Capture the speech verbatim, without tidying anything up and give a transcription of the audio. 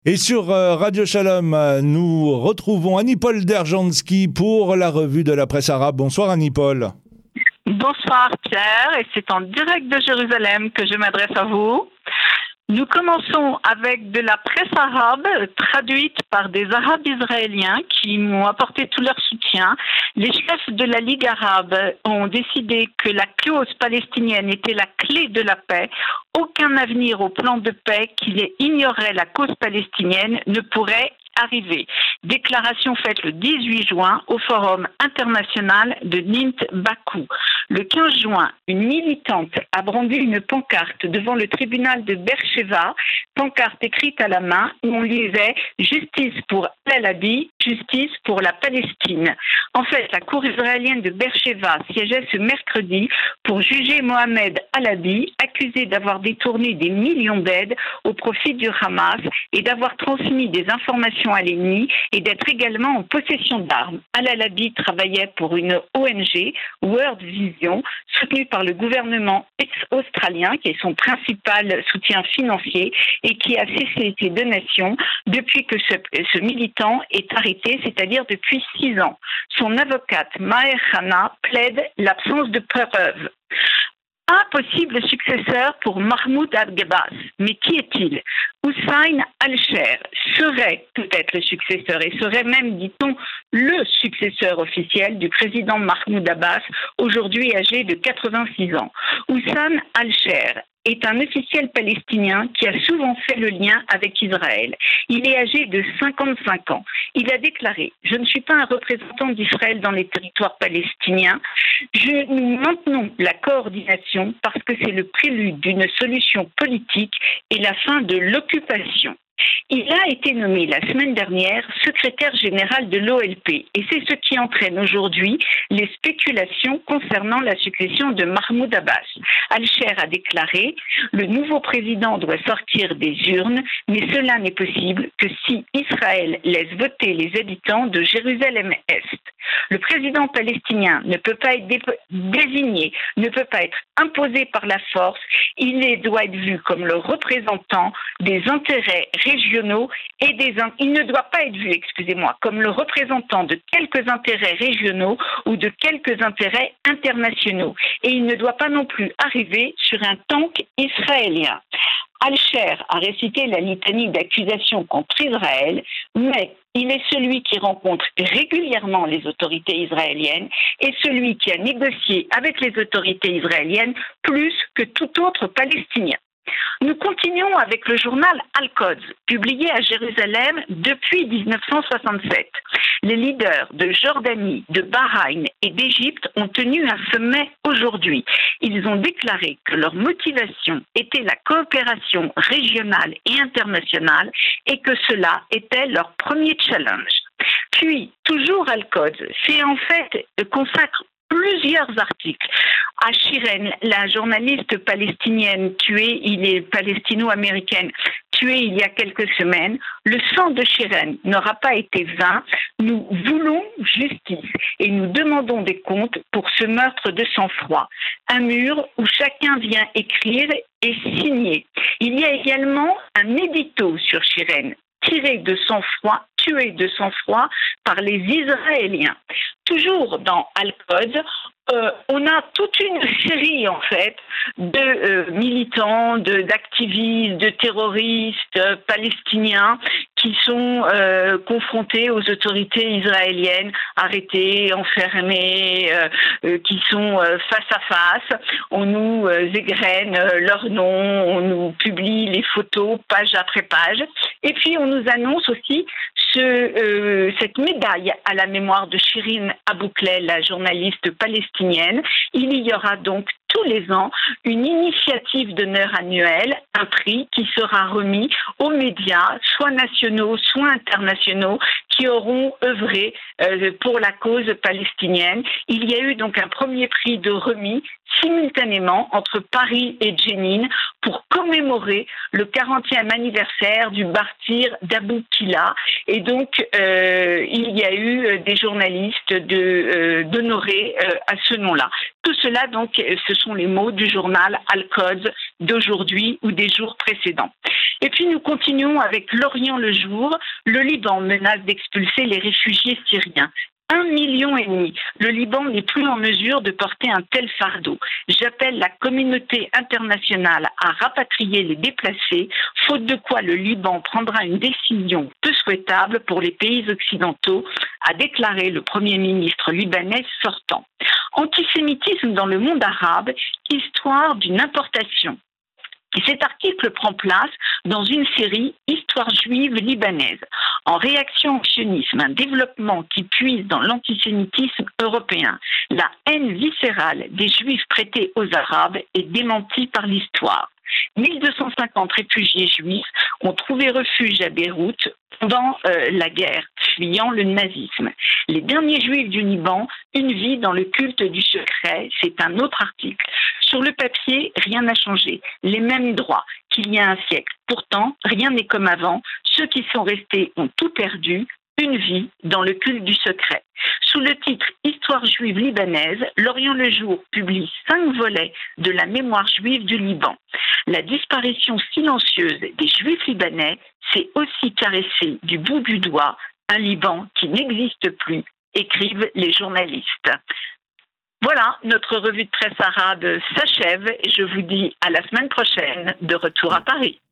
Et sur euh, Radio Shalom, euh, nous retrouvons Annie-Paul Derjanski pour la revue de la presse arabe. Bonsoir Annie-Paul. Bonsoir Pierre, et c'est en direct de Jérusalem que je m'adresse à vous. Nous commençons avec de la presse arabe traduite par des Arabes israéliens qui m'ont apporté tout leur soutien. Les chefs de la Ligue arabe ont décidé que la clause palestinienne était la clé de la paix. Aucun avenir au plan de paix qui ignorait la cause palestinienne ne pourrait arriver. Déclaration faite le dix-huit juin au Forum international de Nint Bakou. Le quinze juin, une militante a brandi une pancarte devant le tribunal de Beersheva, pancarte écrite à la main où on lisait « Justice pour Al-Alabi, justice pour la Palestine ». En fait, la cour israélienne de Beersheva siégeait ce mercredi pour juger Mohamed Alabi, accusé d'avoir détourné des millions d'aides au profit du Hamas et d'avoir transmis des informations à l'ennemi et d'être également en possession d'armes. Al-Alabi travaillait pour une O N G, World Vision, soutenue par le gouvernement australien, qui est son principal soutien financier et qui a cessé ses donations depuis que ce, ce militant est arrêté, c'est-à-dire depuis six ans. Son avocate, Maher Hana, plaide l'absence de preuves. Un possible successeur pour Mahmoud Abbas. Mais qui est-il? Hussein Al-Sher serait peut-être le successeur et serait même, dit-on, le successeur officiel du président Mahmoud Abbas, aujourd'hui âgé de quatre-vingt-six ans. Hussein Al-Sher est un officiel palestinien qui a souvent fait le lien avec Israël. Il est âgé de cinquante-cinq ans. Il a déclaré « Je ne suis pas un représentant d'Israël dans les territoires palestiniens. Je, nous maintenons la coordination parce que c'est le prélude d'une solution politique et la fin de l'occupation. » Il a été nommé la semaine dernière secrétaire général de l'O L P et c'est ce qui entraîne aujourd'hui les spéculations concernant la succession de Mahmoud Abbas. Al-Sher a déclaré « Le nouveau président doit sortir des urnes, mais cela n'est possible que si Israël laisse voter les habitants de Jérusalem-Est. Le président palestinien ne peut pas être désigné, ne peut pas être imposé par la force, il est, doit être vu comme le représentant des intérêts régionaux et des il ne doit pas être vu, excusez-moi, comme le représentant de quelques intérêts régionaux ou de quelques intérêts internationaux. Et il ne doit pas non plus arriver sur un tank israélien. Al-Sher a récité la litanie d'accusations contre Israël, mais il est celui qui rencontre régulièrement les autorités israéliennes et celui qui a négocié avec les autorités israéliennes plus que tout autre Palestinien. Nous continuons avec le journal Al-Quds, publié à Jérusalem depuis dix-neuf cent soixante-sept. Les leaders de Jordanie, de Bahreïn et d'Égypte ont tenu un sommet aujourd'hui. Ils ont déclaré que leur motivation était la coopération régionale et internationale et que cela était leur premier challenge. Puis, toujours Al-Quds fait en fait consacre plusieurs articles à Shiren, la journaliste palestinienne tuée, il est palestino-américaine, tuée il y a quelques semaines. Le sang de Shiren n'aura pas été vain. Nous voulons justice et nous demandons des comptes pour ce meurtre de sang-froid. Un mur où chacun vient écrire et signer. Il y a également un édito sur Shiren, tiré de sang-froid, tué de sang-froid par les Israéliens. Toujours dans Al-Quds, euh, on a toute une série en fait de euh, militants, de, d'activistes, de terroristes euh, palestiniens qui sont euh, confrontés aux autorités israéliennes, arrêtés, enfermés, euh, euh, qui sont euh, face à face. On nous euh, égrène euh, leurs noms, on nous publie les photos page après page. Et puis on nous annonce aussi ce, euh, cette médaille à la mémoire de Shirin Abu Klea, la journaliste palestinienne. Il y aura donc tous les ans une initiative d'honneur annuelle, un prix qui sera remis aux médias, soit nationaux, soit internationaux, qui auront œuvré euh, pour la cause palestinienne. Il y a eu donc un premier prix de remis simultanément entre Paris et Jenin pour commémorer le quarantième anniversaire du martyre d'Abou Kila. Et donc, euh, il y a eu des journalistes de, euh, d'honorer euh, à ce nom-là. Tout cela, donc, ce sont les mots du journal Al-Quds d'aujourd'hui ou des jours précédents. Et puis nous continuons avec l'Orient le jour. Le Liban menace d'expulser les réfugiés syriens. Un million et demi. Le Liban n'est plus en mesure de porter un tel fardeau. J'appelle la communauté internationale à rapatrier les déplacés, faute de quoi le Liban prendra une décision peu souhaitable pour les pays occidentaux, a déclaré le Premier ministre libanais sortant. Antisémitisme dans le monde arabe, histoire d'une importation. Et cet article prend place dans une série Histoire juive libanaise. En réaction au sionisme, un développement qui puise dans l'antisémitisme européen. La haine viscérale des juifs prêtés aux arabes est démentie par l'histoire. mille deux cent cinquante réfugiés juifs ont trouvé refuge à Beyrouth pendant euh, la guerre, fuyant le nazisme. Les derniers juifs du Liban, une vie dans le culte du secret, c'est un autre article. Sur le papier, rien n'a changé, les mêmes droits qu'il y a un siècle. Pourtant, rien n'est comme avant, ceux qui sont restés ont tout perdu, une vie dans le culte du secret. Sous le titre Histoire juive libanaise, l'Orient le jour publie cinq volets de la mémoire juive du Liban. La disparition silencieuse des juifs libanais, c'est aussi caresser du bout du doigt un Liban qui n'existe plus, écrivent les journalistes. Voilà, notre revue de presse arabe s'achève et je vous dis à la semaine prochaine de retour à Paris.